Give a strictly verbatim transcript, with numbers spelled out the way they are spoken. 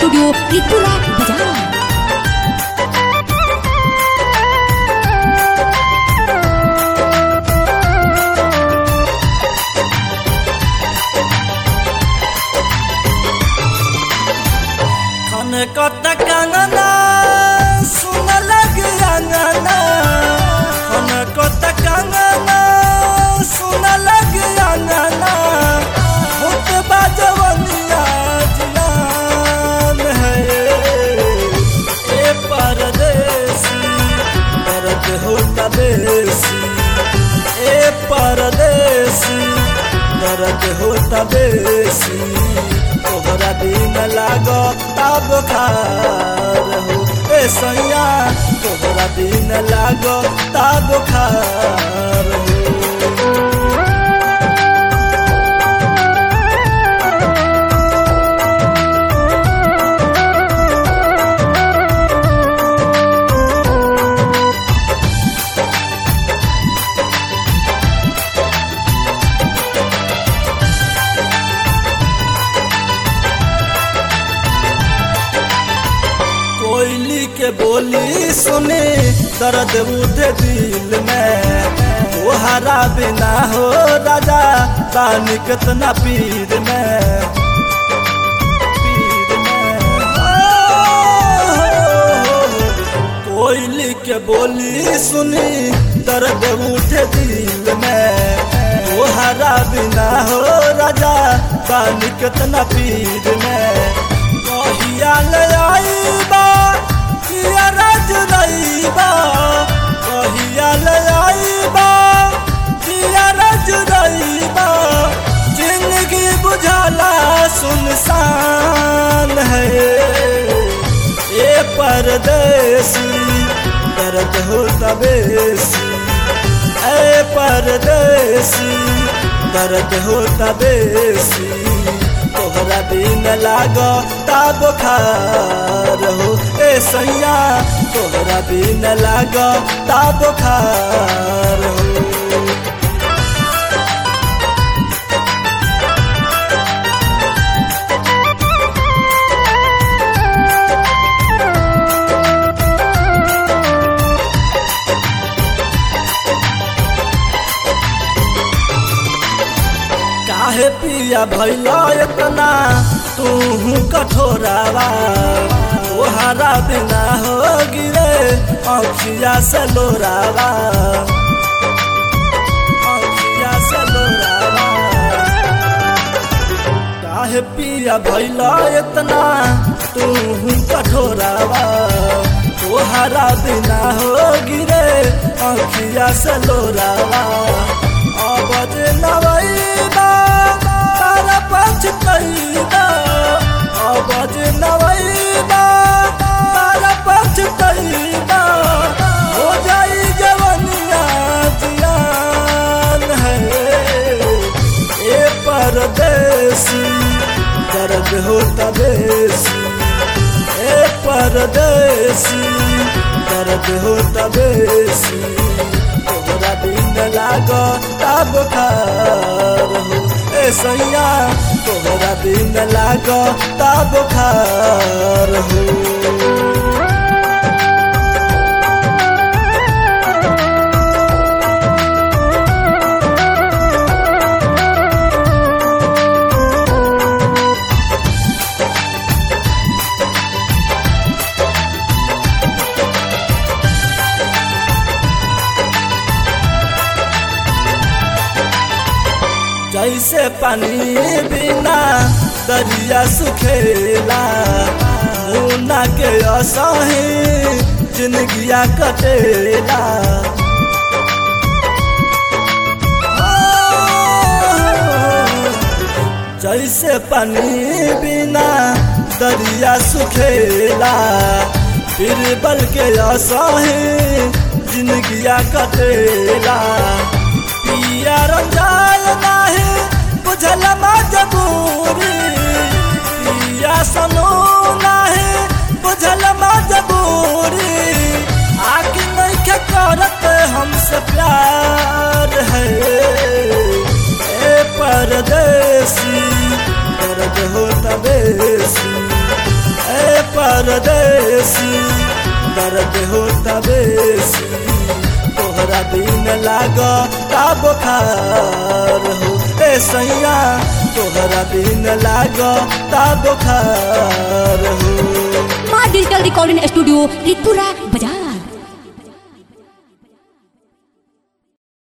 Studio Tripura बाजार। कत कंगना सुन लग अंगना खन कत कंगना सुन लग अंगना होत बाजवनिया जियान है ए परदेसी दर्द होता बेसी ए परदेसी दर्द होता बेसी तोहरा दिन लागो तब खार हो ए सैया तोहरा दिन लागो तब खार हो। कोयली के बोली सुने दर्द उठे दिल में तोहरा बिना हो राजा पानी कितना पीर में पीर में कोयली के बोली सुनी दर्द उठे दिल में तोहरा बिना हो राजा पानी कितना पीर में कहिया ले आईबा किया राज रईबा कहिया ले आईबा किया राज रईबा जिंदगी बुझाला सुनसान है ए परदेसी दर्द होता बेसी ए परदेसी दर्द होता बेसी तोहरा दिन लागो तब खार हो ए सैया तोहरा दिन लागो तब खार हो। काहे पिया भैला इतना तू कठोरावा तोहरा बिना हो गिरे अखिया से लोरावा अखिया से लोरावा काहे पिया भैला इतना तू कठोरावा तोहरा बिना हो गिरे अखिया से लोरावा अब नवैबा तारा पछतैबा अब नवैबा तारा पछतैबा हो जाई जवनिया जियान है ए परदेसी दर्द होता बेसी ए परदेसी दर्द होता बेसी तोहरा दिन लागो तब खार हो ए सैया तोहरा दिन लागो तब खार हो। जैसे पानी बिना दरिया सुखेला मुन्ना के असही जिंदगिया कटेला जैसे पानी बिना दरिया सुखेला बीरबल के असही जिंदगिया कटेला पिया रंजाल नाही बुझल मजबूरी पिया सनो नाही बुझल मजबूरी आखिर नहीं के करत हमसे प्यार है ए परदेसी दर्द होता बेसी ए परदेसी दर्द होता बेसी तोहरा दिन लागता बुखार हो ए सैया तोहरा दिन लागता बुखार हो। माँ डिजिटल रिकॉर्डिंग स्टूडियो त्रिपुरा बाजार।